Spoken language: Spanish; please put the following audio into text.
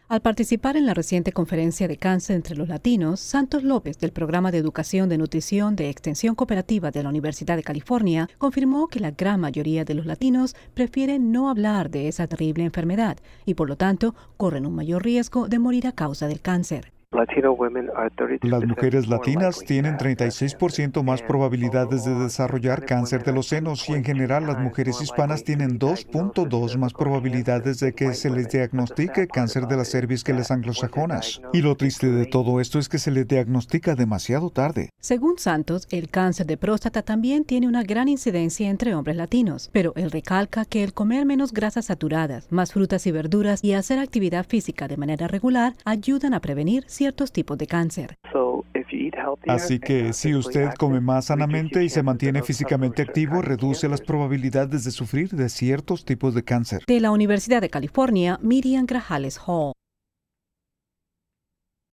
Al participar en la reciente conferencia de cáncer entre los latinos, Santos López, del Programa de Educación de Nutrición de Extensión Cooperativa de la Universidad de California, confirmó que la gran mayoría de los latinos prefieren no hablar de esa terrible enfermedad y, por lo tanto, corren un mayor riesgo de morir a causa del cáncer. Las mujeres latinas tienen 36% más probabilidades de desarrollar cáncer de los senos y en general las mujeres hispanas tienen 2.2 más probabilidades de que se les diagnostique cáncer de la cervix que las anglosajonas. Y lo triste de todo esto es que se les diagnostica demasiado tarde. Según Santos, el cáncer de próstata también tiene una gran incidencia entre hombres latinos, pero él recalca que el comer menos grasas saturadas, más frutas y verduras y hacer actividad física de manera regular ayudan a prevenir ciertos tipos de cáncer. Así que si usted come más sanamente y se mantiene físicamente activo, reduce las probabilidades de sufrir de ciertos tipos de cáncer. De la Universidad de California, Miriam Grajales Hall.